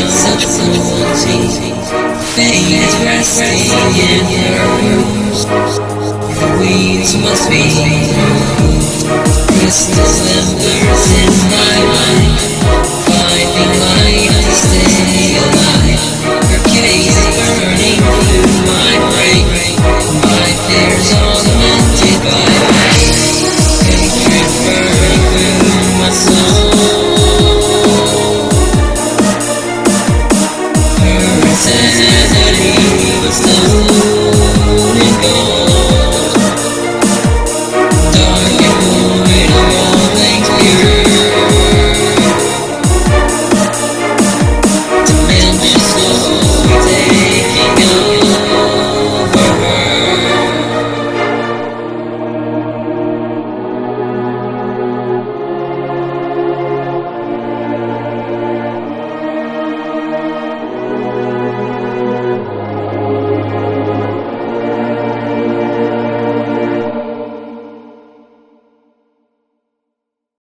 such cruelty. Fate is resting in nerves. The weeds must be removed. Christmas lingers in my mind, finding light to stay alive. Her gaze burning through my brain, my fears augmented by pain. Hatred burning through my soul. Her